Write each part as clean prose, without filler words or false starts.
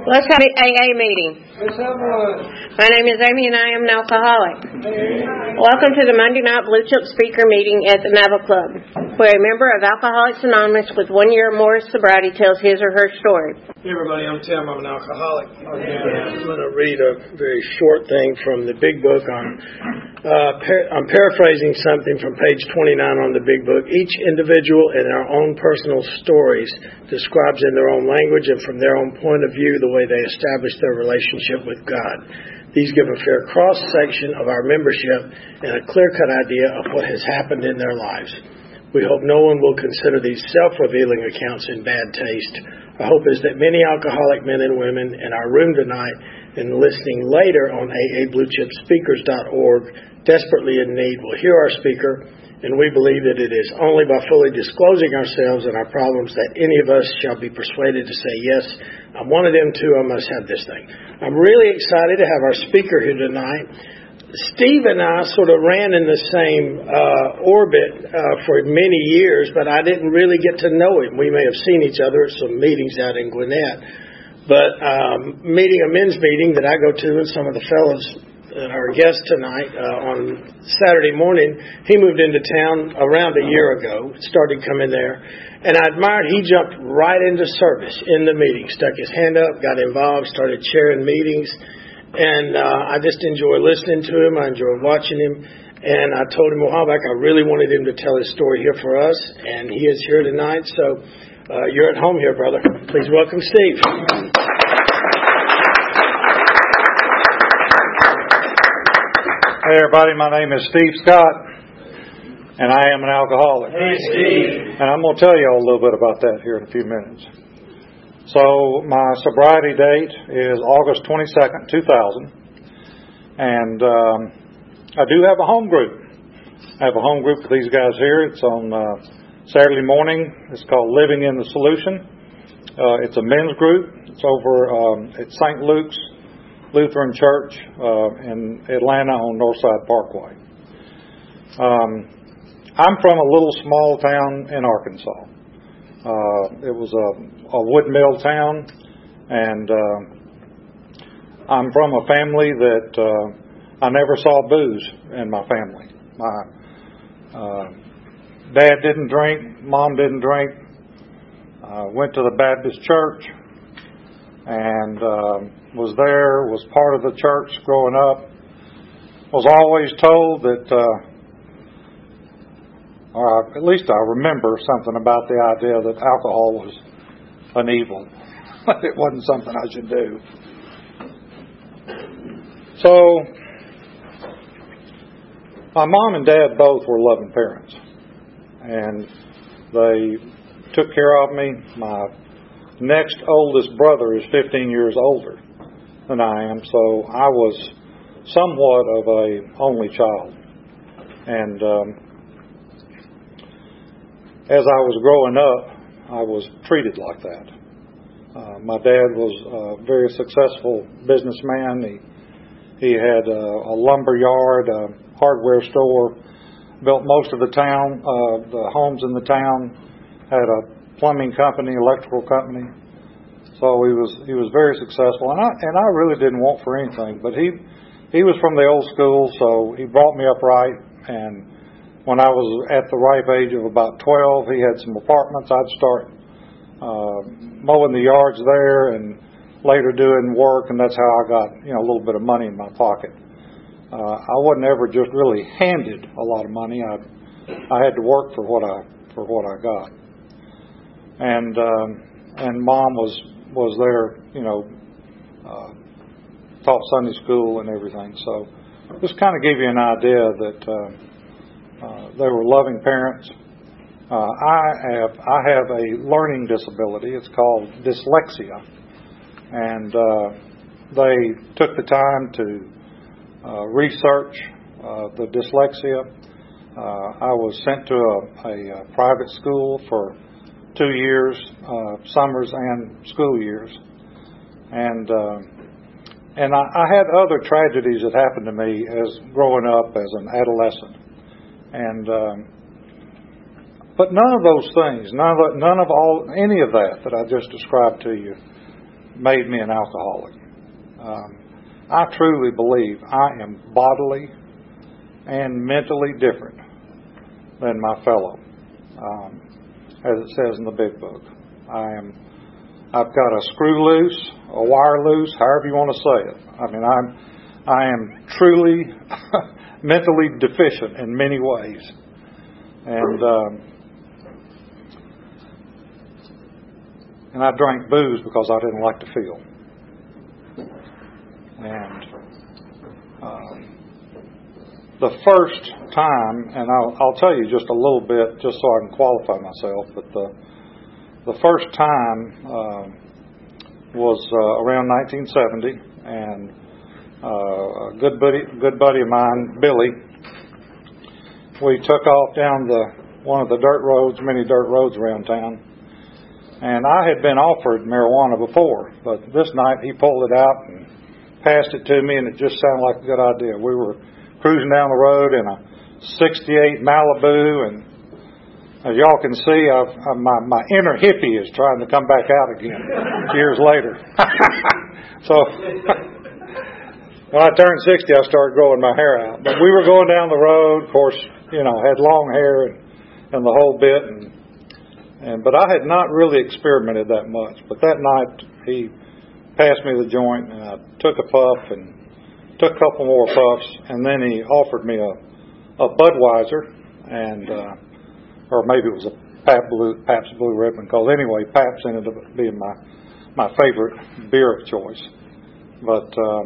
Let's have an AA meeting. Let's have one. My name is Amy and I am an alcoholic. Welcome to the Monday night Blue Chip speaker meeting at the Navajo Club, where a member of Alcoholics Anonymous with 1 year or more sobriety tells his or her story. Hey everybody, I'm Tim. I'm an alcoholic. I'm going to read a very short thing from the Big Book. I'm paraphrasing something from page 29 on the Big Book. Each individual in our own personal stories describes in their own language and from their own point of view the way they establish their relationship with God. These give a fair cross-section of our membership and a clear-cut idea of what has happened in their lives. We hope no one will consider these self-revealing accounts in bad taste. Our hope is that many alcoholic men and women in our room tonight and listening later on aabluechipspeakers.org desperately in need will hear our speaker, and we believe that it is only by fully disclosing ourselves and our problems that any of us shall be persuaded to say, yes, I'm one of them too, I must have this thing. I'm really excited to have our speaker here tonight. Steve and I sort of ran in the same orbit for many years, but I didn't really get to know him. We may have seen each other at some meetings out in Gwinnett, but meeting a men's meeting that I go to and some of the fellows that are guests tonight on Saturday morning, he moved into town around a year ago, started coming there, and I admired he jumped right into service in the meeting, stuck his hand up, got involved, started chairing meetings, and I just enjoy listening to him. I enjoy watching him. And I told him a while back I really wanted him to tell his story here for us, and he is here tonight. So you're at home here, brother. Please welcome Steve. Hey, everybody. My name is Steve Scott, and I am an alcoholic. Hey, Steve. And I'm going to tell you all a little bit about that here in a few minutes. So my sobriety date is August 22nd, 2000, and I do have a home group. I have a home group with these guys here. It's on Saturday morning. It's called Living in the Solution. It's a men's group. It's over at St. Luke's Lutheran Church in Atlanta on Northside Parkway. I'm from a little small town in Arkansas. It was a wood mill town, and I'm from a family that I never saw booze in my family. My dad didn't drink, mom didn't drink. Went to the Baptist church and was part of the church growing up. Was always told that or at least I remember something about the idea that alcohol was an evil. It wasn't something I should do. So, my mom and dad both were loving parents. And they took care of me. My next oldest brother is 15 years older than I am, so I was somewhat of a only child. And as I was growing up, I was treated like that. My dad was a very successful businessman. He had a lumber yard, a hardware store, built most of the town, the homes in the town, had a plumbing company, electrical company. So he was very successful, and I really didn't want for anything. But he was from the old school, so he brought me up right. And when I was at the ripe age of about 12, he had some apartments. I'd start mowing the yards there and later doing work, and that's how I got a little bit of money in my pocket. I wasn't ever just really handed a lot of money. I had to work for what I got. And Mom was there, taught Sunday school and everything. So just kind of give you an idea that they were loving parents. I have a learning disability. It's called dyslexia, and they took the time to research the dyslexia. I was sent to a private school for 2 years, summers and school years, and I had other tragedies that happened to me as growing up as an adolescent. And but none of those things, any of that I just described to you, made me an alcoholic. I truly believe I am bodily and mentally different than my fellow, as it says in the big book. I've got a screw loose, a wire loose, however you want to say it. I mean, I am truly mentally deficient in many ways, and I drank booze because I didn't like to feel. And the first time, and I'll tell you just a little bit, just so I can qualify myself, but the first time was around 1970, and a good buddy of mine, Billy, we took off down one of the dirt roads, many dirt roads around town, and I had been offered marijuana before, but this night he pulled it out and passed it to me, and it just sounded like a good idea. We were cruising down the road in a 68 Malibu, and as y'all can see, my inner hippie is trying to come back out again years later. So when I turned 60, I started growing my hair out. But we were going down the road, of course, had long hair and the whole bit, but I had not really experimented that much. But that night, he passed me the joint, and I took a puff and took a couple more puffs, and then he offered me a Budweiser, and or maybe it was a Pabst Blue Ribbon, because anyway, Pabst ended up being my favorite beer of choice. But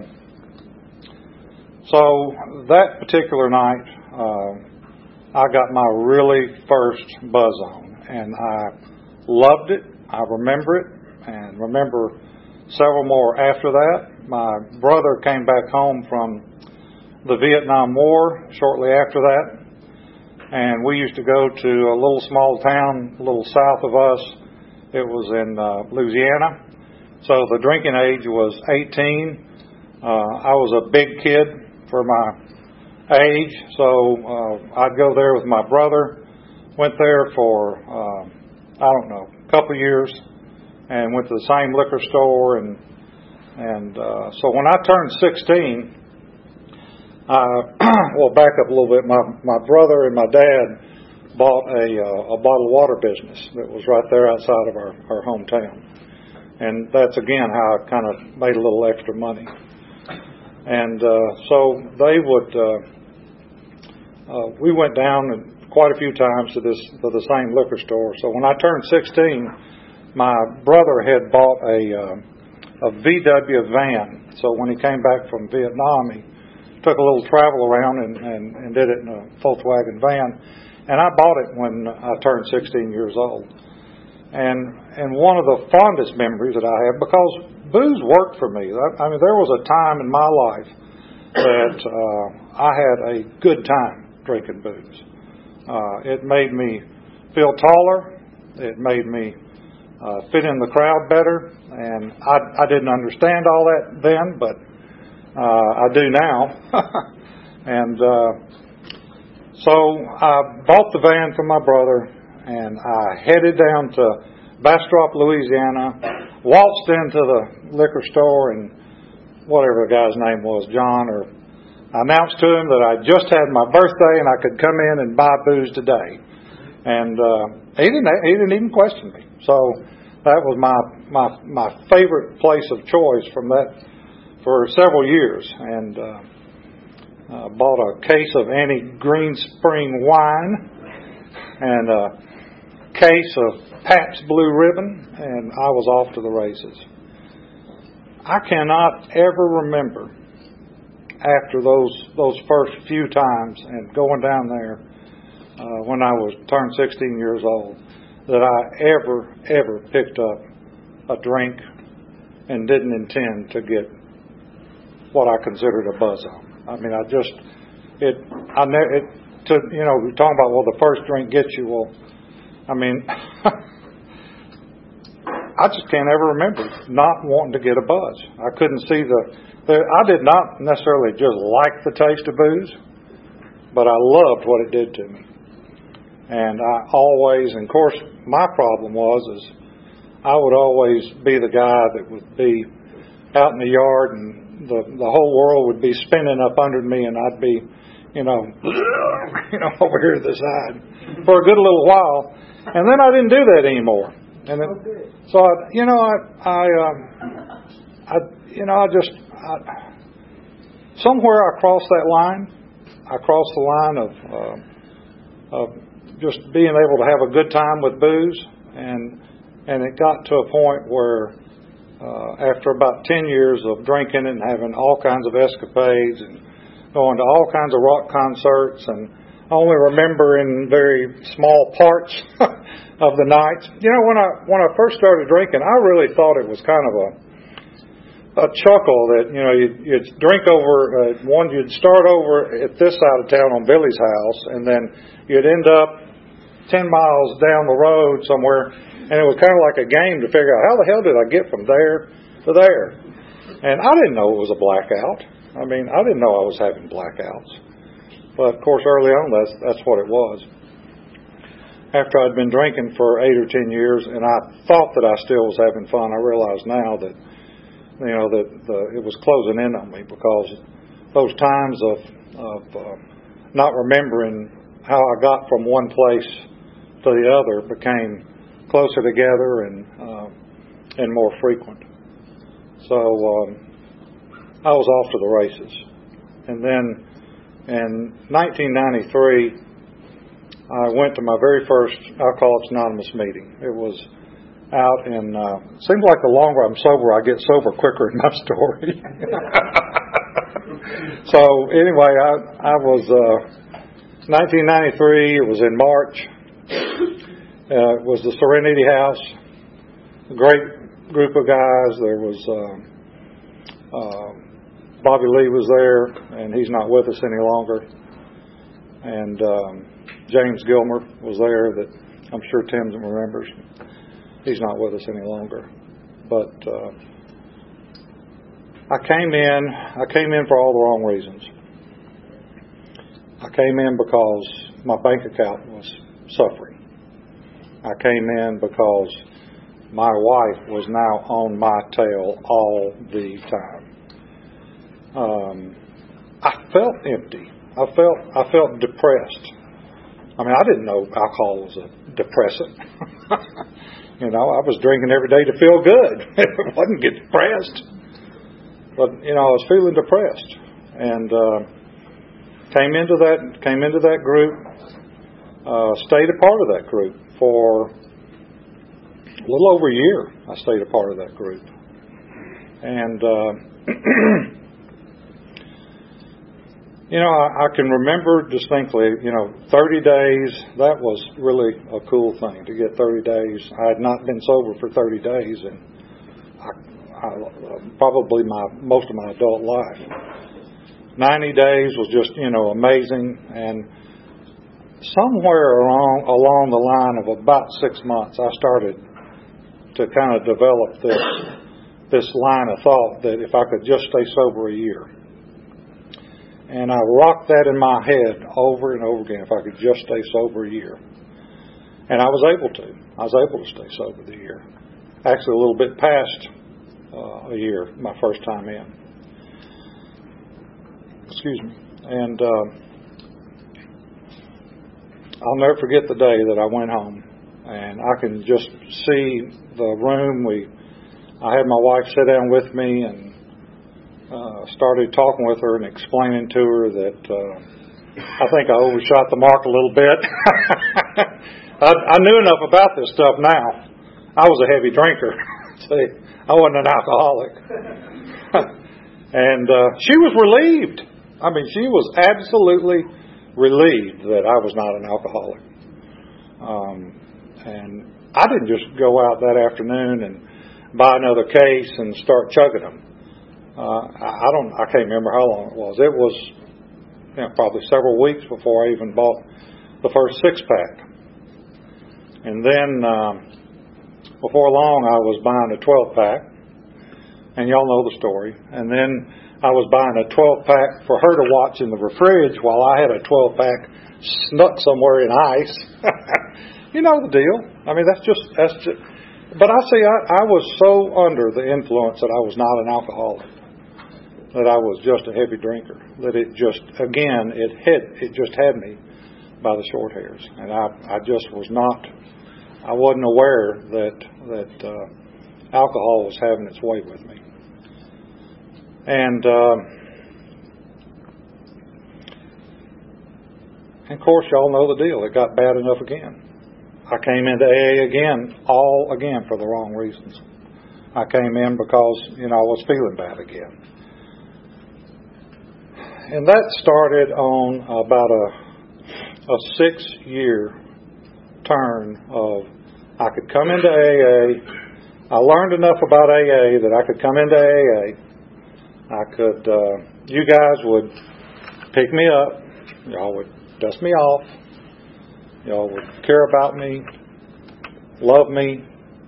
so that particular night, I got my really first buzz on, and I loved it. I remember it, and remember several more after that. My brother came back home from the Vietnam War shortly after that, and we used to go to a little small town a little south of us. It was in Louisiana. So the drinking age was 18. I was a big kid for my age, so I'd go there with my brother. Went there for, a couple of years, and went to the same liquor store, and so when I turned 16, well, back up a little bit. My brother and my dad bought a bottled water business that was right there outside of our hometown, and that's again how I kind of made a little extra money. And so they would. We went down quite a few times to the same liquor store. So when I turned 16, my brother had bought a VW van. So when he came back from Vietnam, he took a little travel around and did it in a Volkswagen van. And I bought it when I turned 16 years old. And one of the fondest memories that I have, because booze worked for me. I mean, there was a time in my life that I had a good time drinking booze. It made me feel taller. It made me fit in the crowd better, and I didn't understand all that then, but I do now. And so I bought the van for my brother, and I headed down to Bastrop, Louisiana, waltzed into the liquor store, and whatever the guy's name was, John, or I announced to him that I just had my birthday and I could come in and buy booze today. And he didn't even question me. So that was my favorite place of choice from that for several years. And bought a case of Annie Green Spring wine and a case of Pabst Blue Ribbon, and I was off to the races. I cannot ever remember after those first few times and going down there when I was turned 16 years old that I ever picked up a drink and didn't intend to get what I considered a buzz on. I mean, we're talking about, well, the first drink gets you. Well, I mean, I just can't ever remember not wanting to get a buzz. I couldn't see I did not necessarily just like the taste of booze, but I loved what it did to me. And I always, and of course, my problem was I would always be the guy that would be out in the yard, and the whole world would be spinning up under me, and I'd be, over here to the side for a good little while, and then I didn't do that anymore. And then, so somewhere I crossed that line. I crossed the line of just being able to have a good time with booze, and it got to a point where after about 10 years of drinking and having all kinds of escapades and going to all kinds of rock concerts and only remembering very small parts of the nights. When I first started drinking, I really thought it was kind of a chuckle that, you'd drink over, you'd start over at this side of town on Billy's house, and then you'd end up 10 miles down the road somewhere, and it was kind of like a game to figure out how the hell did I get from there to there. And I didn't know it was a blackout. I didn't know I was having blackouts. But, of course, early on, that's what it was. After I'd been drinking for 8 or 10 years, and I thought that I still was having fun, I realized now that, it was closing in on me, because those times of not remembering how I got from one place to the other became closer together and more frequent. So I was off to the races. And then in 1993, I went to my very first Alcoholics Anonymous meeting. It was out in, seems like the longer I'm sober, I get sober quicker in my story. So anyway, I was, 1993, it was in March. It was the Serenity House. A great group of guys. There was, Bobby Lee was there, and he's not with us any longer. And James Gilmer was there, that I'm sure Tim remembers. He's not with us any longer. But I came in for all the wrong reasons. I came in because my bank account was suffering. I came in because my wife was now on my tail all the time. I felt empty. I felt depressed. I didn't know alcohol was a depressant. I was drinking every day to feel good. It wasn't get depressed. But, I was feeling depressed. And came into that group, stayed a part of that group for a little over a year. I stayed a part of that group. And I can remember distinctly, 30 days, that was really a cool thing, to get 30 days. I had not been sober for 30 days, and probably most of my adult life. 90 days was just, amazing, and somewhere along the line of about 6 months, I started to kind of develop this line of thought that if I could just stay sober a year. And I rocked that in my head over and over again, if I could just stay sober a year. And I was able to. I was able to stay sober the year. Actually, a little bit past a year, my first time in. Excuse me. And I'll never forget the day that I went home. And I can just see the room. I had my wife sit down with me and started talking with her and explaining to her that I think I overshot the mark a little bit. I knew enough about this stuff now. I was a heavy drinker. See, I wasn't an alcoholic. And she was relieved. She was absolutely relieved that I was not an alcoholic. And I didn't just go out that afternoon and buy another case and start chugging them. I can't remember how long it was. It was probably several weeks before I even bought the first 6-pack. And then before long I was buying a 12-pack, and y'all know the story. And then I was buying a 12-pack for her to watch in the fridge while I had a 12-pack snuck somewhere in ice. You know the deal. That's just But I was so under the influence that I was not an alcoholic, that I was just a heavy drinker, that it just had me by the short hairs, and I just was not. I wasn't aware that alcohol was having its way with me, and of course, y'all know the deal. It got bad enough again. I came into AA again for the wrong reasons. I came in because, I was feeling bad again. And that started on about a 6-year turn of I could come into AA. I learned enough about AA that I could come into AA. You guys would pick me up. Y'all would dust me off. Y'all would care about me, love me.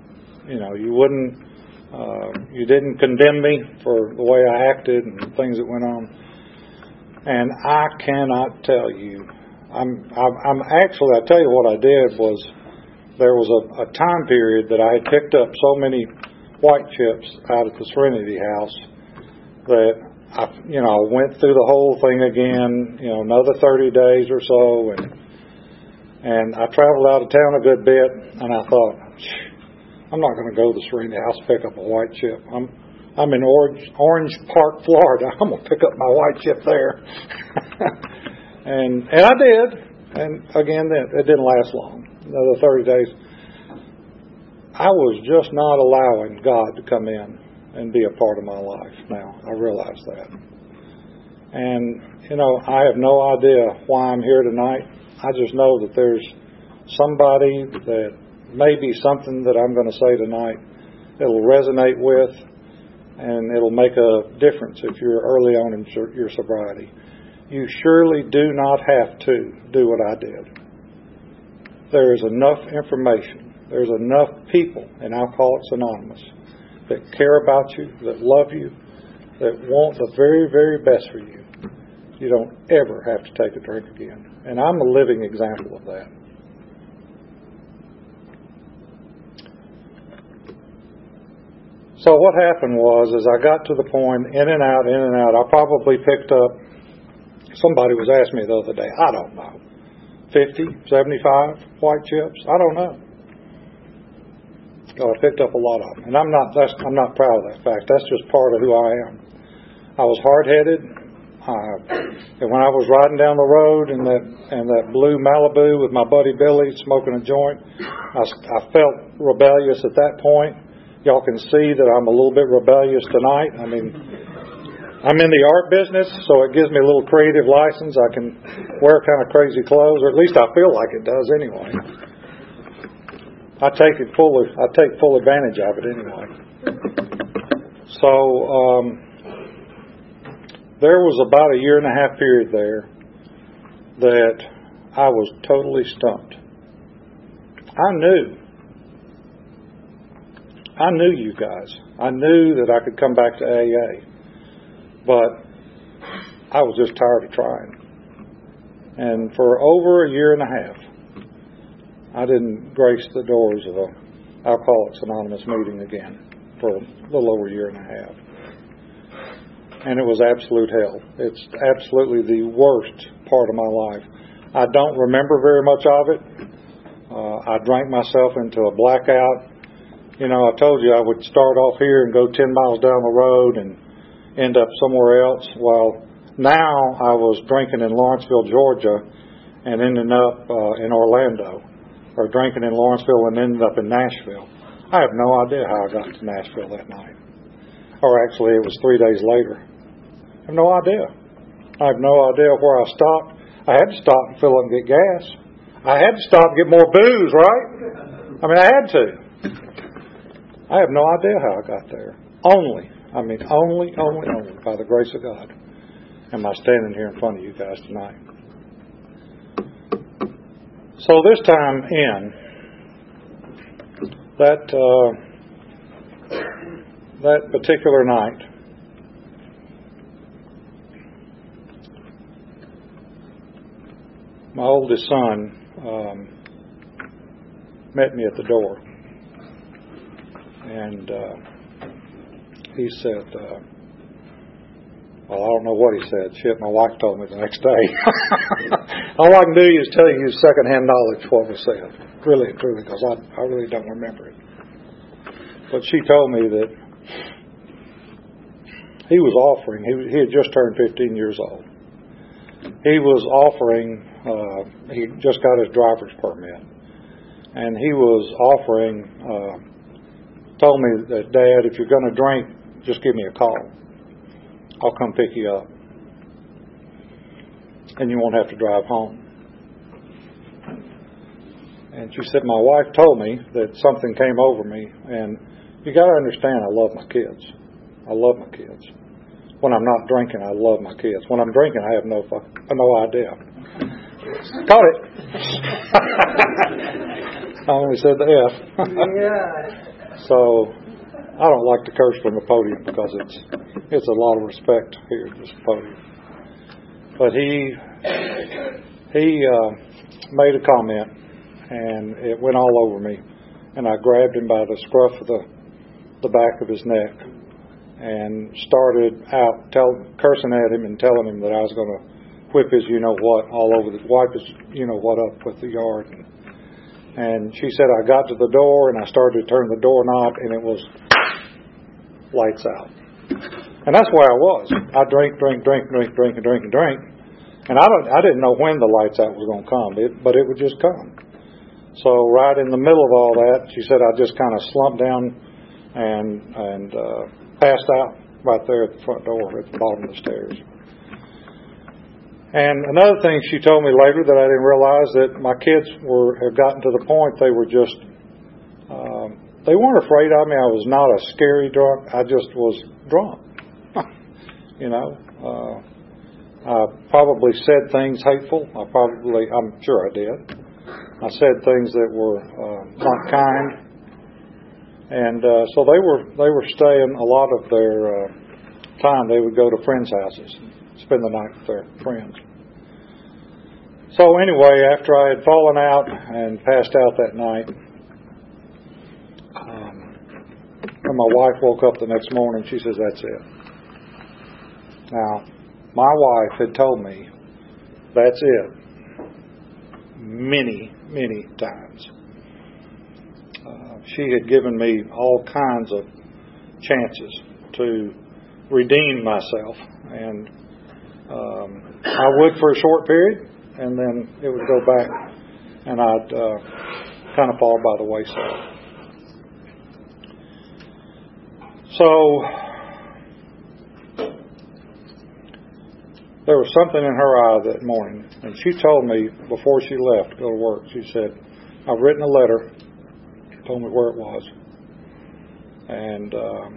You didn't condemn me for the way I acted and things that went on. And I cannot tell you. I'll tell you what I did was there was a time period that I had picked up so many white chips out at the Serenity House that I went through the whole thing again, another 30 days or so, and I traveled out of town a good bit, and I thought, I'm not going to go to the Serenity House to pick up a white chip. I'm in Orange Park, Florida. I'm going to pick up my white chip there. and I did. And again, it didn't last long. Another 30 days. I was just not allowing God to come in and be a part of my life now. I realize that. And, I have no idea why I'm here tonight. I just know that there's somebody that maybe something that I'm going to say tonight that'll resonate with, and it'll make a difference if you're early on in your sobriety. You surely do not have to do what I did. There is enough information. There's enough people in Alcoholics Anonymous that care about you, that love you, that want the very, very best for you. You don't ever have to take a drink again. And I'm a living example of that. So what happened was, as I got to the point, in and out, I probably picked up, somebody was asking me the other day, I don't know, 50, 75 white chips? I don't know. I picked up a lot of them. And I'm not proud of that fact. That's just part of who I am. I was hard-headed. And when I was riding down the road in that blue Malibu with my buddy Billy smoking a joint, I felt rebellious at that point. Y'all can see that I'm a little bit rebellious tonight. I mean, I'm in the art business, so it gives me a little creative license. I can wear kind of crazy clothes, or at least I feel like it does anyway. I take full advantage of it anyway. So there was about a 1.5 year period there that I was totally stumped. I knew you guys. I knew that I could come back to AA, but I was just tired of trying. And for over a 1.5 years, I didn't grace the doors of an Alcoholics Anonymous meeting again for a little over a 1.5 years. And it was absolute hell. It's absolutely the worst part of my life. I don't remember very much of it. I drank myself into a blackout. I told you I would start off here and go 10 miles down the road and end up somewhere else. Well, now I was drinking in Lawrenceville, Georgia, and ending up in Orlando, or drinking in Lawrenceville and ended up in Nashville. I have no idea how I got to Nashville that night. Or actually, it was 3 days later. I have no idea. I have no idea where I stopped. I had to stop and fill up and get gas. I had to stop and get more booze, right? I mean, I had to. I have no idea how I got there. Only by the grace of God am I standing here in front of you guys tonight. So this time in, that particular night, my oldest son met me at the door. And he said, well, I don't know what he said. Shit, my wife told me the next day. All I can do is tell you secondhand knowledge what was said. Really and truly, because I really don't remember it. But she told me that he was offering, he had just turned 15 years old. He was offering, he just got his driver's permit. And he was offering, told me that, Dad, if you're going to drink, just give me a call. I'll come pick you up. And you won't have to drive home. And she said, my wife told me that something came over me. And you got to understand, I love my kids. I love my kids. When I'm not drinking, I love my kids. When I'm drinking, I have no idea. Caught it. I only said the F. So I don't like to curse from the podium because it's a lot of respect here at this podium. But he made a comment, and it went all over me. And I grabbed him by the scruff of the back of his neck and started out cursing at him and telling him that I was going to whip his you-know-what all over wipe his you-know-what up with the yard. And she said I got to the door and I started to turn the doorknob and it was lights out. And that's where I was. I drink. And I didn't know when the lights out was going to come, but it would just come. So right in the middle of all that, she said I just kind of slumped down and passed out right there at the front door at the bottom of the stairs. And another thing she told me later that I didn't realize, that my kids have gotten to the point they were just, they weren't afraid of me. I was not a scary drunk. I just was drunk. I probably said things hateful. I'm sure I did. I said things that were not kind. And so they were staying a lot of their time. They would go to friends' houses, spend the night with their friends. So anyway, after I had fallen out and passed out that night, when my wife woke up the next morning, she says, that's it. Now, my wife had told me, that's it, many, many times. She had given me all kinds of chances to redeem myself, and I would for a short period, and then it would go back, and I'd kind of fall by the wayside. So there was something in her eye that morning, and she told me before she left to go to work, she said, I've written a letter, told me where it was, and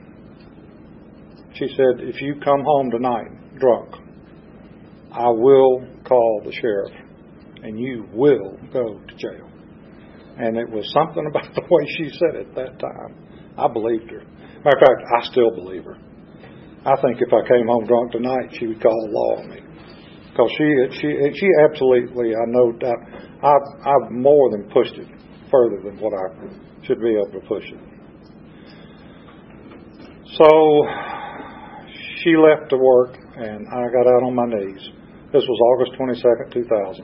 she said, if you come home tonight drunk, I will call the sheriff and you will go to jail. And it was something about the way she said it that time. I believed her. Matter of fact, I still believe her. I think if I came home drunk tonight, she would call the law on me. Because she absolutely, I know, I've more than pushed it further than what I should be able to push it. So she left to work, and I got out on my knees. This was August 22nd, 2000.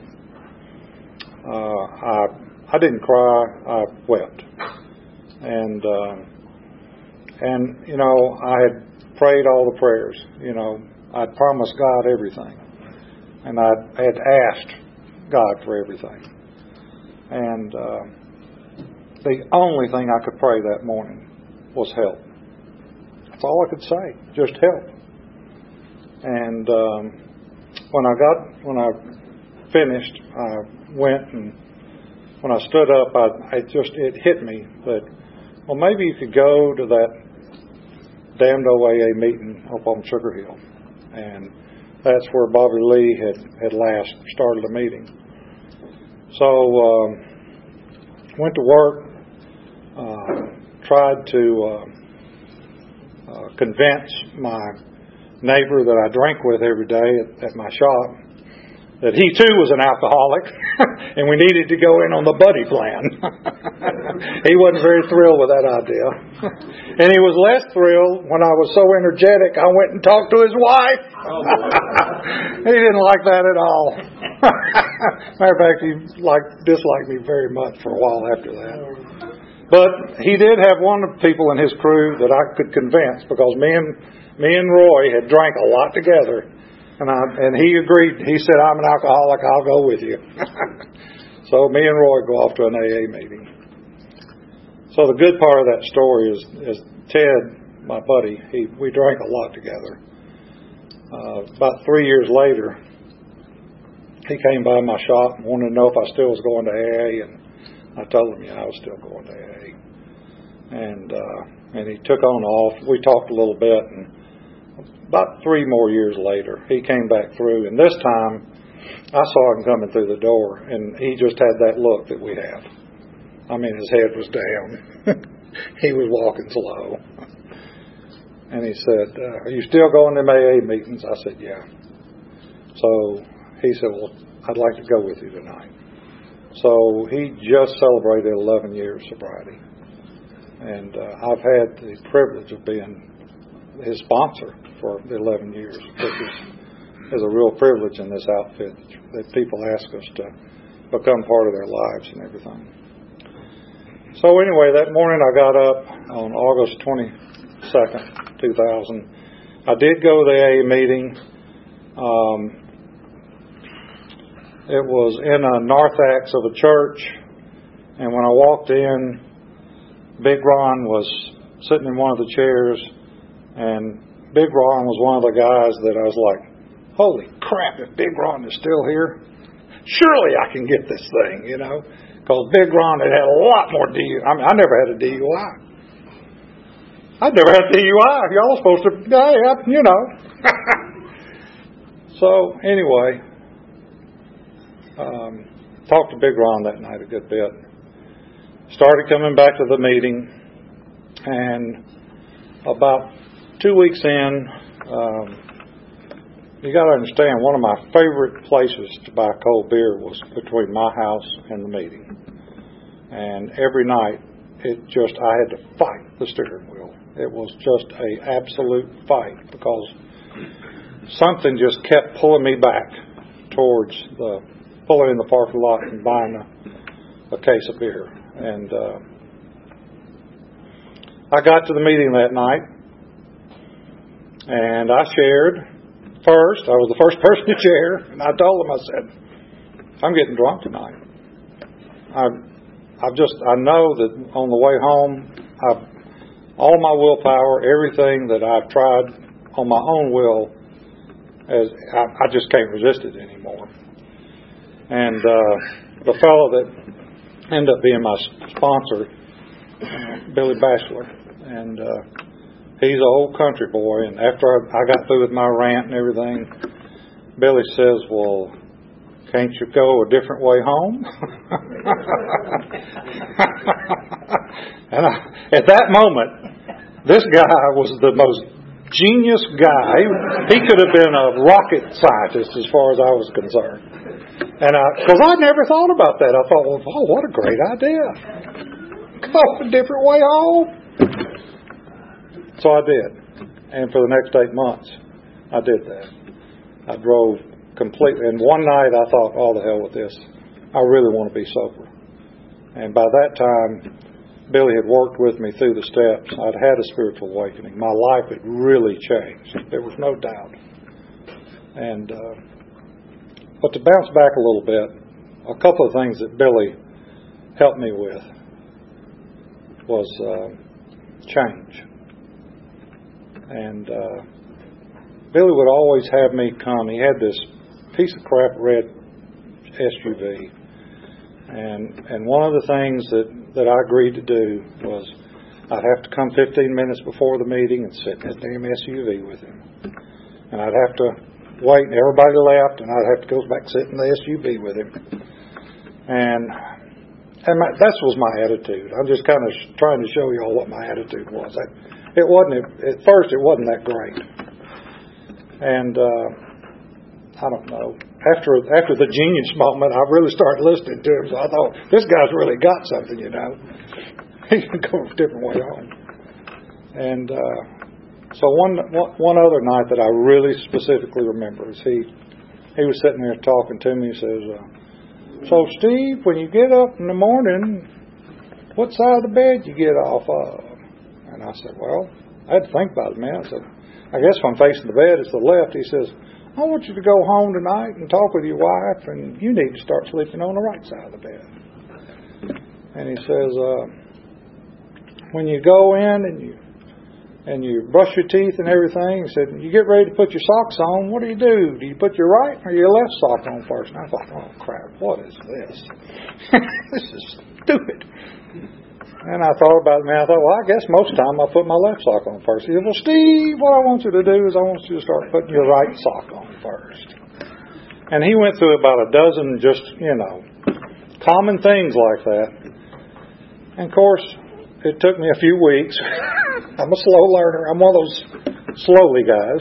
I didn't cry. I wept. And I had prayed all the prayers. I'd promised God everything. And I had asked God for everything. And the only thing I could pray that morning was help. That's all I could say, just help. And when I finished, I went, and when I stood up, it hit me that, well, maybe you could go to that damned OAA meeting up on Sugar Hill. And that's where Bobby Lee had last started the meeting. So went to work, tried to convince my neighbor that I drank with every day at my shop that he too was an alcoholic, and we needed to go in on the buddy plan. He wasn't very thrilled with that idea. And he was less thrilled when I was so energetic I went and talked to his wife. He didn't like that at all. Matter of fact, he disliked me very much for a while after that. But he did have one of the people in his crew that I could convince, because me and Roy had drank a lot together. And he agreed. He said, "I'm an alcoholic. I'll go with you." So me and Roy go off to an AA meeting. So the good part of that story is Ted, my buddy, we drank a lot together. About 3 years later, he came by my shop and wanted to know if I still was going to AA, and I told him, yeah, I was still going to AA. And he took on off. We talked a little bit, and about 3 more years later, he came back through, and this time I saw him coming through the door, and he just had that look that we have. I mean, his head was down. He was walking slow. And he said, "Are you still going to AA meetings?" I said, "Yeah." So he said, "Well, I'd like to go with you tonight." So he just celebrated 11 years sobriety. And I've had the privilege of being his sponsor for the 11 years, which is a real privilege in this outfit, that people ask us to become part of their lives and everything. So anyway, that morning I got up on August 22nd, 2000. I did go to the AA meeting. It was in a narthex of a church, and when I walked in, Big Ron was sitting in one of the chairs, and Big Ron was one of the guys that I was like, holy crap, if Big Ron is still here, surely I can get this thing, because Big Ron had a lot more DUI. I mean, I never had a DUI. I'd never had a DUI. Y'all are supposed to, So, anyway, talked to Big Ron that night a good bit. Started coming back to the meeting, and about 2 weeks in, you got to understand, one of my favorite places to buy cold beer was between my house and the meeting. And every night, I had to fight the steering wheel. It was just an absolute fight, because something just kept pulling me back towards pulling in the parking lot and buying a case of beer. And I got to the meeting that night, and I shared first. I was the first person to share, and I told them, I said, I'm getting drunk tonight. I know that on the way home, all my willpower, everything that I've tried on my own will, I just can't resist it anymore. And the fellow that ended up being my sponsor, Billy Batchelor, and he's an old country boy. And after I got through with my rant and everything, Billy says, "Well, can't you go a different way home?" And at that moment, this guy was the most genius guy. He could have been a rocket scientist as far as I was concerned. And because I never thought about that. I thought, well, what a great idea. Go a different way home. So I did. And for the next 8 months, I did that. I drove completely. And one night I thought, oh, the hell with this. I really want to be sober. And by that time, Billy had worked with me through the steps. I'd had a spiritual awakening. My life had really changed. There was no doubt. And but to bounce back a little bit, a couple of things that Billy helped me with was change. And Billy would always have me come. He had this piece of crap red SUV. And one of the things that I agreed to do was I'd have to come 15 minutes before the meeting and sit in that damn SUV with him. And I'd have to wait, and everybody left, and I'd have to go back and sit in the SUV with him. And that was my attitude. I'm just kind of trying to show you all what my attitude was. At first, it wasn't that great. And I don't know. after the genius moment, I really started listening to him. So I thought, this guy's really got something, you know. He can go a different way on. And so one other night that I really specifically remember is he was sitting there talking to me. He says, so Steve, when you get up in the morning, what side of the bed you get off of? And I said, well, I had to think about it, man. I said, I guess if I'm facing the bed, it's the left. He says, I want you to go home tonight and talk with your wife, and you need to start sleeping on the right side of the bed. And he says, when you go in and you brush your teeth and everything, he said, you get ready to put your socks on, what do? Do you put your right or your left sock on first? And I thought, oh, crap, what is this? This is stupid. And I thought about it, and I thought, well, I guess most of the time I put my left sock on first. He said, well, Steve, what I want you to do is I want you to start putting your right sock on first. And he went through about a dozen just, common things like that. And, of course, it took me a few weeks. I'm a slow learner. I'm one of those slowly guys.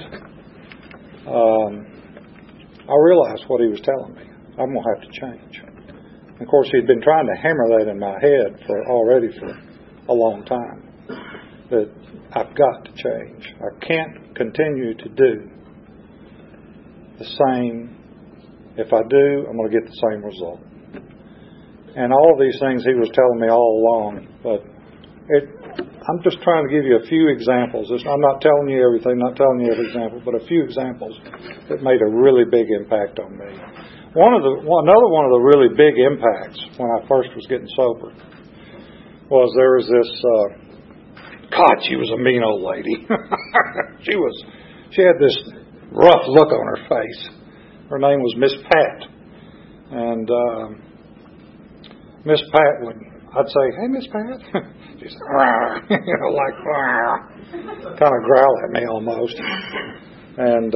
I realized what he was telling me. I'm going to have to change. Of course, he'd been trying to hammer that in my head for a long time. That I've got to change. I can't continue to do the same. If I do, I'm going to get the same result. And all of these things he was telling me all along. But I'm just trying to give you a few examples. I'm not telling you everything, not telling you every example, but a few examples that made a really big impact on me. Another one of the really big impacts when I first was getting sober was there was this, she was a mean old lady. She had this rough look on her face. Her name was Miss Pat. And Miss Pat I'd say, hey, Miss Pat. She'd say, kind of growl at me almost. And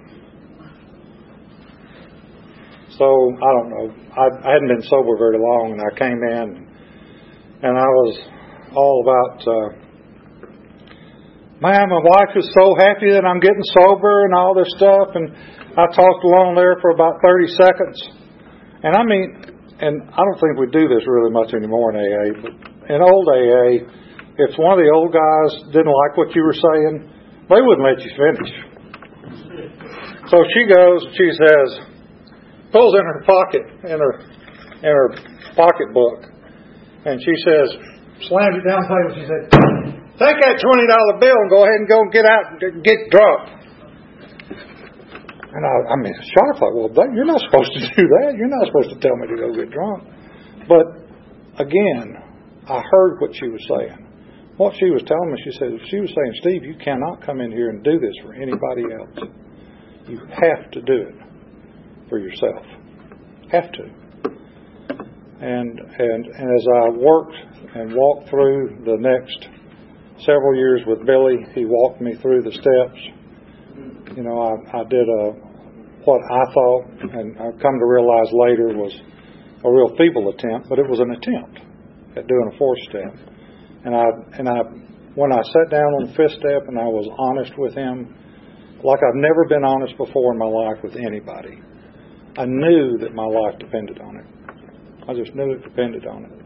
so, I don't know, I hadn't been sober very long, and I came in, and I was all about, man, my wife is so happy that I'm getting sober and all this stuff, and I talked along there for about 30 seconds. And I don't think we do this really much anymore in AA, but in old AA, if one of the old guys didn't like what you were saying, they wouldn't let you finish. So she goes and she says, pulls in her pocket, in her pocketbook, and she says, slams it down the table. She said, take that $20 bill and go ahead and go get out and get drunk. And I mean, shocked, like, well, you're not supposed to do that. You're not supposed to tell me to go get drunk. But again, I heard what she was saying. What she was telling me, she was saying, Steve, you cannot come in here and do this for anybody else. You have to do it for yourself. Have to. And as I worked and walked through the next several years with Billy, he walked me through the steps. I did what I thought, and I've come to realize later was a real feeble attempt, but it was an attempt at doing a fourth step. And when I sat down on the fifth step and I was honest with him, like I've never been honest before in my life with anybody, I knew that my life depended on it. I just knew it depended on it.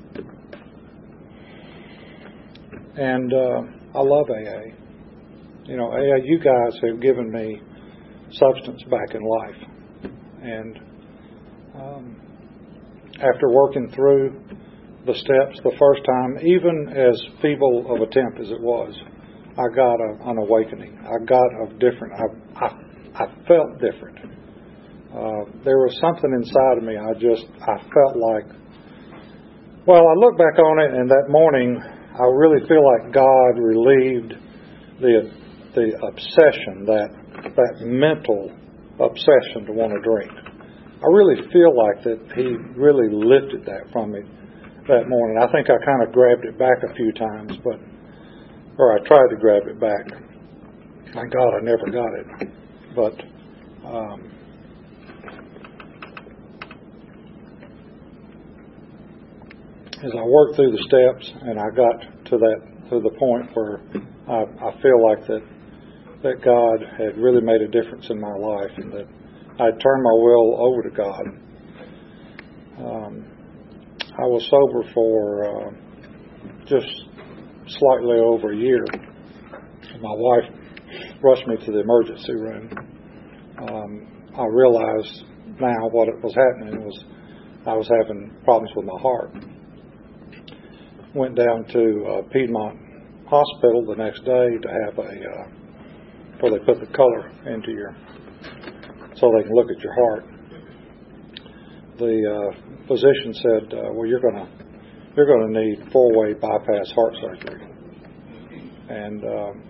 And I love AA. AA, you guys have given me substance back in life. And after working through the steps the first time, even as feeble of attempt as it was, I got an awakening. I got a different. I felt different. There was something inside of me. I felt like. Well, I look back on it, and that morning, I really feel like God relieved the obsession, that mental obsession to want to drink. I really feel like that He really lifted that from me that morning. I think I kind of grabbed it back a few times, or I tried to grab it back. Thank God I never got it. But as I worked through the steps and I got to the point where I feel like that God had really made a difference in my life, and that I turned my will over to God. I was sober for just slightly over a year. My wife rushed me to the emergency room. I realized now what was happening was I was having problems with my heart. Went down to Piedmont Hospital the next day to have where they put the color into so they can look at your heart. The physician said, "Well, you're going to need 4-way bypass heart surgery." And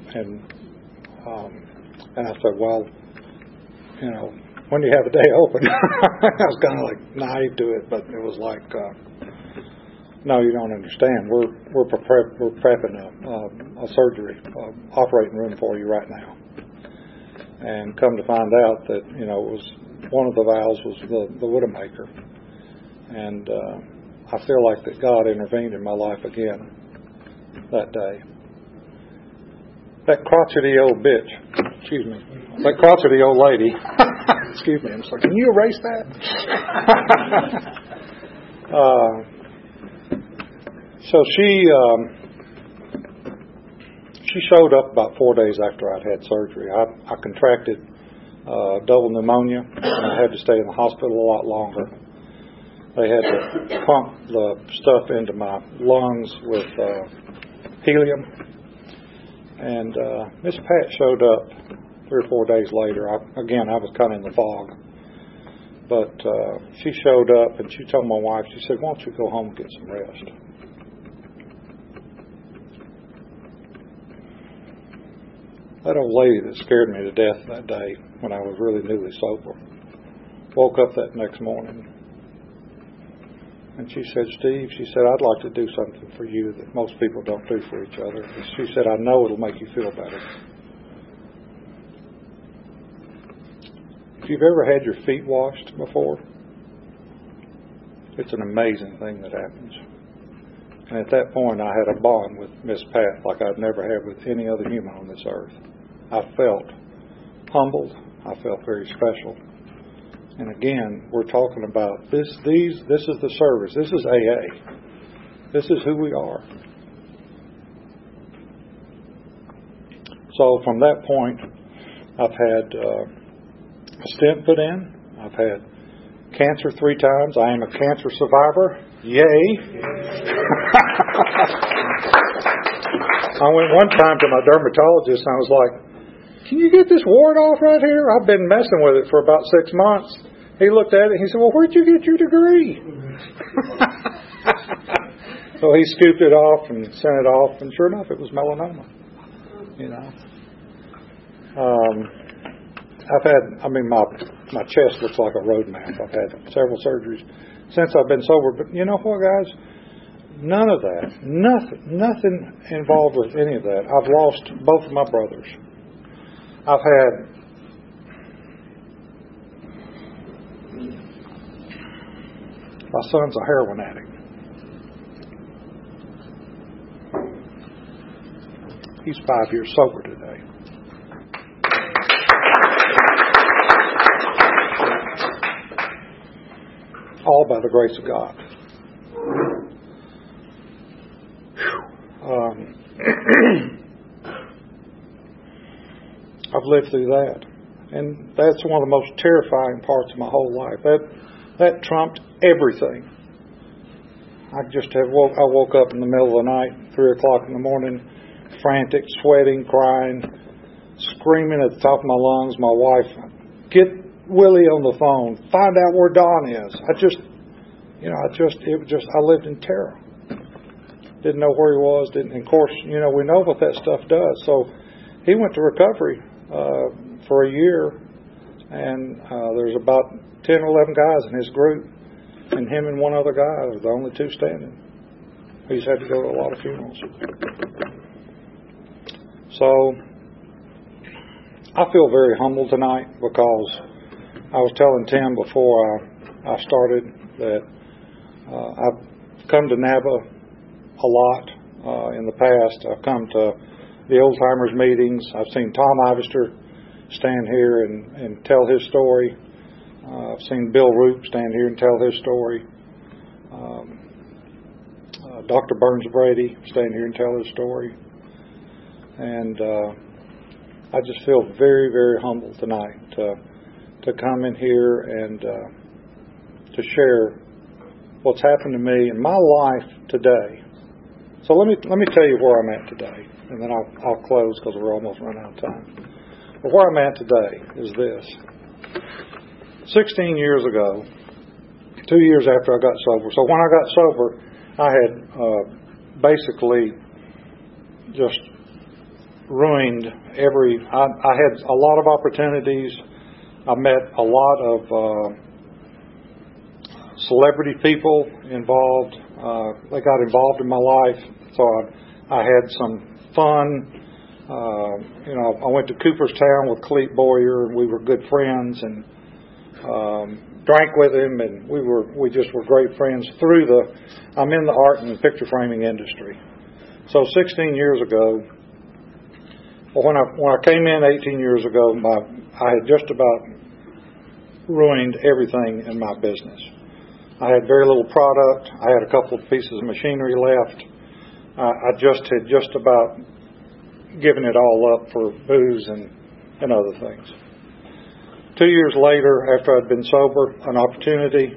I said, "Well, when do you have a day open?" I was kind of like naive to it, but it was like, "No, you don't understand. We're prepping a surgery operating room for you right now." And come to find out that it was one of the valves was the Widowmaker, and I feel like that God intervened in my life again that day. That crotchety old bitch, excuse me, that crotchety old lady, excuse me, I'm sorry, can you erase that? So she showed up about 4 days after I'd had surgery. I contracted double pneumonia, and I had to stay in the hospital a lot longer. They had to pump the stuff into my lungs with helium. And Miss Pat showed up 3 or 4 days later. I was kind of in the fog. But she showed up, and she told my wife, she said, "Why don't you go home and get some rest?" That old lady that scared me to death that day when I was really newly sober woke up that next morning. And she said, "Steve," she said, "I'd like to do something for you that most people don't do for each other." And she said, "I know it'll make you feel better." If you've ever had your feet washed before, it's an amazing thing that happens. And at that point, I had a bond with Miss Pat like I'd never had with any other human on this earth. I felt humbled. I felt very special. And again, we're talking about this is the service. This is AA. This is who we are. So from that point, I've had a stent put in. I've had cancer 3 times. I am a cancer survivor. Yay. I went one time to my dermatologist and I was like, "Can you get this wart off right here? I've been messing with it for about 6 months." He looked at it and he said, "Well, where'd you get your degree?" So he scooped it off and sent it off, and sure enough, it was melanoma. My chest looks like a road map. I've had several surgeries since I've been sober. But you know what, guys? None of that. Nothing involved with any of that. I've lost both of my brothers. My son's a heroin addict. He's 5 years sober today. All by the grace of God. I've lived through that. And that's one of the most terrifying parts of my whole life. That trumped everything. I woke up in the middle of the night, 3 o'clock in the morning, frantic, sweating, crying, screaming at the top of my lungs. My wife, "Get Willie on the phone. Find out where Don is." I lived in terror. Didn't know where he was. And of course, we know what that stuff does. So he went to recovery for a year, and there's about 10 or 11 guys in his group, and him and one other guy are the only 2 standing. He's had to go to a lot of funerals. So I feel very humble tonight because I was telling Tim before I started that I've come to NABA a lot in the past. I've come to the old timers meetings. I've seen Tom Ivester stand here and tell his story. I've seen Bill Roop stand here and tell his story. Dr. Burns Brady stand here and tell his story. And I just feel very, very humbled tonight to come in here and to share what's happened to me in my life today. So let me tell you where I'm at today, and then I'll close because we're almost running out of time. But where I'm at today is this. 16 years ago, 2 years after I got sober. So when I got sober, I had basically just ruined I had a lot of opportunities. I met a lot of celebrity people involved. They got involved in my life, so I had some fun. I went to Cooperstown with Clete Boyer, and we were good friends, and drank with him, and we just were great friends I'm in the art and picture framing industry. So 16 years ago, when I came in 18 years ago, I had just about ruined everything in my business. I had very little product. I had a couple of pieces of machinery left. I had just about given it all up for booze and other things. 2 years later, after I'd been sober, an opportunity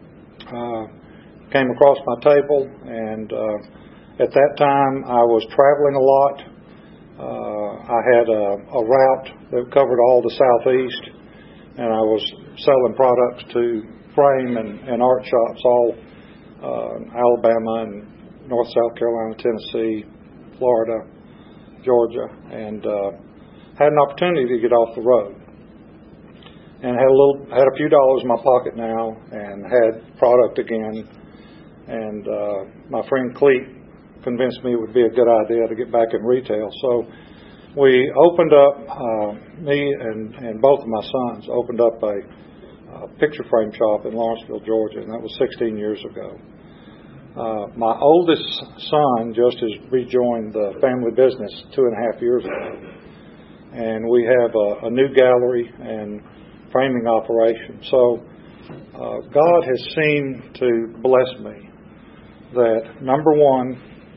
came across my table, and at that time I was traveling a lot. I had a route that covered all the Southeast, and I was selling products to frame and art shops all Alabama and North South Carolina, Tennessee, Florida, Georgia, and had an opportunity to get off the road. And had a few dollars in my pocket now, and had product again. And my friend Clete convinced me it would be a good idea to get back in retail. So we opened up, me and both of my sons opened up a picture frame shop in Lawrenceville, Georgia, and that was 16 years ago. My oldest son just has rejoined the family business 2.5 years ago. And we have a new gallery and framing operation. So God has seemed to bless me that, number one,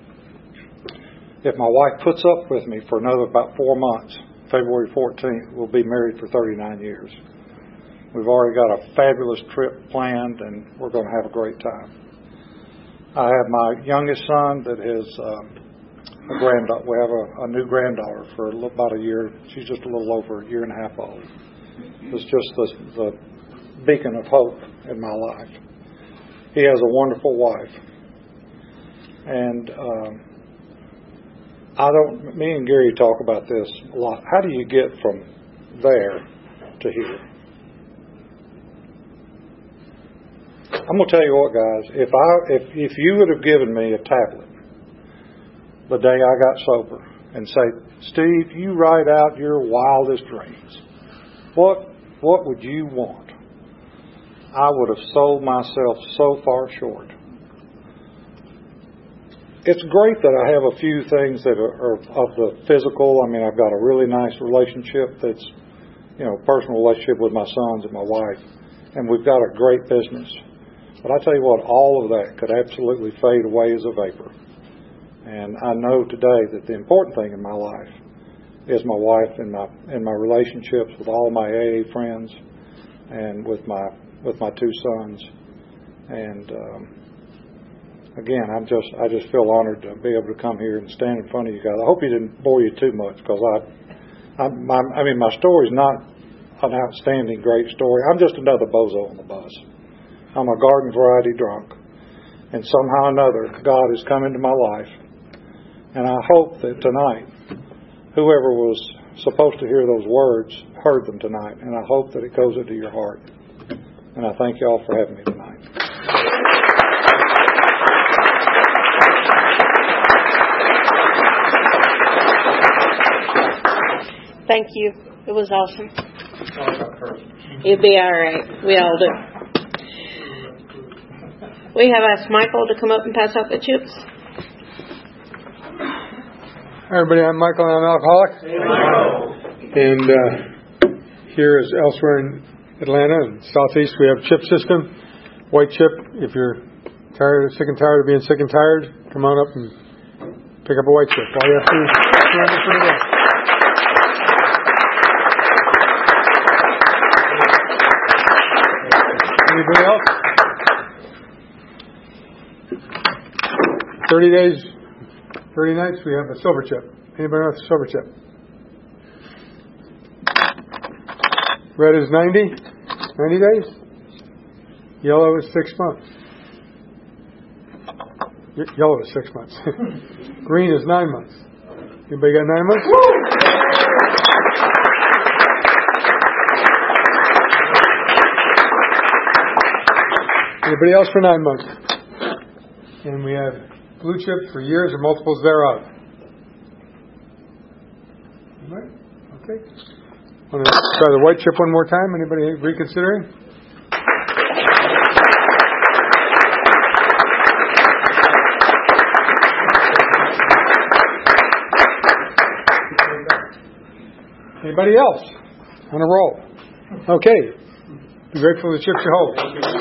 if my wife puts up with me for another about 4 months, February 14th, we'll be married for 39 years. We've already got a fabulous trip planned, and we're going to have a great time. I have my youngest son that is a granddaughter. We have a new granddaughter for about a year. She's just a little over a year and a half old. It's just the beacon of hope in my life. He has a wonderful wife. And me and Gary talk about this a lot. How do you get from there to here? I'm going to tell you what, guys. If you would have given me a tablet the day I got sober and say, Steve, you write out your wildest dreams, what would you want? I would have sold myself so far short. It's great that I have a few things that are of the physical. I mean, I've got a really nice relationship that's, personal relationship with my sons and my wife, and we've got a great business. But I tell you what, all of that could absolutely fade away as a vapor. And I know today that the important thing in my life is my wife and my relationships with all my AA friends and with my two sons. And again, I just feel honored to be able to come here and stand in front of you guys. I hope you didn't bore you too much, because my story's not an outstanding great story. I'm just another bozo on the bus. I'm a garden variety drunk, and somehow or another God has come into my life. And I hope that tonight, whoever was supposed to hear those words heard them tonight, and I hope that it goes into your heart. And I thank you all for having me tonight. Thank you. It was awesome. You'll be all right. We all do. We have asked Michael to come up and pass out the chips. Hi everybody, I'm Michael. I'm an alcoholic. And here as elsewhere in Atlanta. And Southeast, we have chip system, white chip. If you're sick and tired of being sick and tired, come on up and pick up a white chip. All you have to do is surrender for the day. Anybody else? 30 days, 30 nights, we have a silver chip. Anybody want a silver chip? Red is 90 days. Yellow is 6 months. Yellow is 6 months. Green is 9 months. Anybody got 9 months? Anybody else for 9 months? And we have blue chip for years or multiples thereof. All right. Okay. Want to try the white chip one more time? Anybody reconsidering? Anybody else on a roll? Okay. Be grateful for the chips you hold.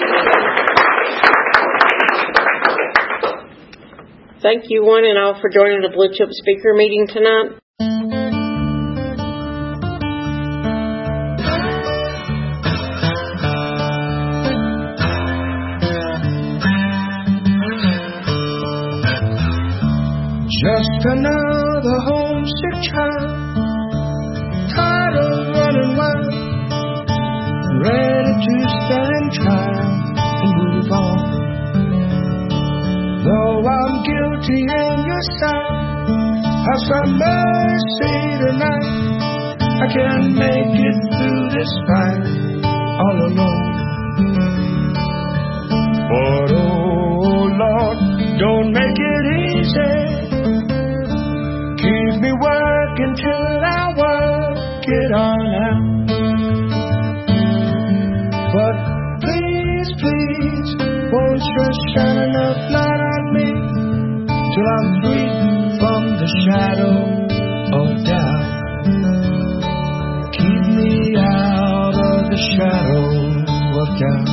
Thank you one and all for joining the Blue Chip Speaker meeting tonight. Just another homesick child, tired of running wild, ready to stand trial and move on. Though I'm guilty in your sight, have some mercy tonight. I can't make it through this fight all alone. But oh Lord, don't make it easy. Keep me working till I work it on out. But please, please, won't you shine enough light on me till I'm free from the shadow of doubt. Keep me out of the shadow of doubt.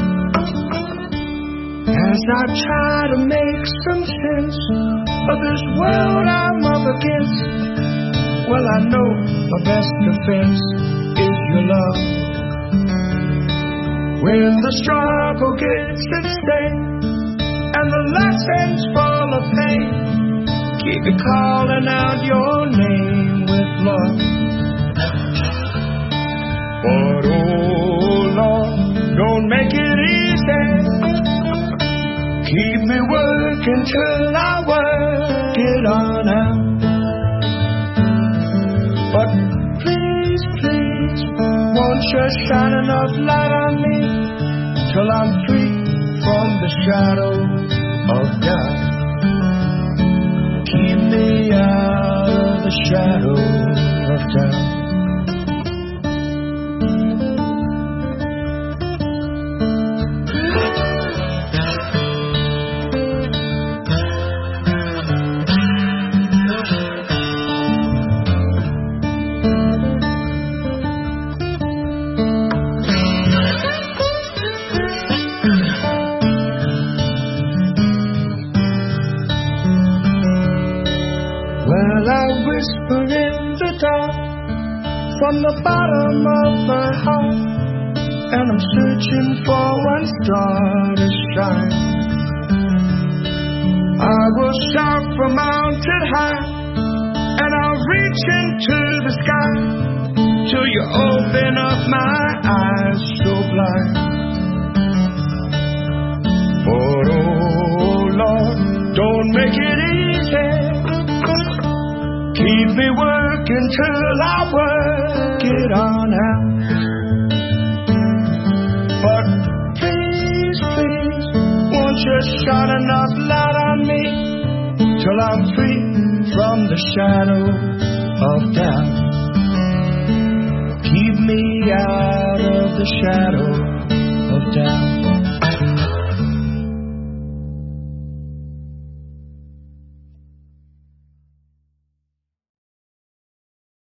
As I try to make some sense of this world I'm up against, well, I know my best defense is your love. When the struggle gets insane and the lessons full of pain, keep me calling out your name with love. But oh Lord, don't make it easy. Keep me working till I work it on out. But please, please, won't you shine enough light on me till I'm free from the shadow of doubt. Keep me out of the shadow of doubt. From the bottom of my heart, and I'm searching for one star to shine. I will shout from mountain high, and I'll reach into the sky till you open up my eyes so blind. But oh Lord, don't make it easy. Keep me working till I work it on out. But please, please, won't you shine enough light on me till I'm free from the shadow of doubt. Keep me out of the shadow of doubt.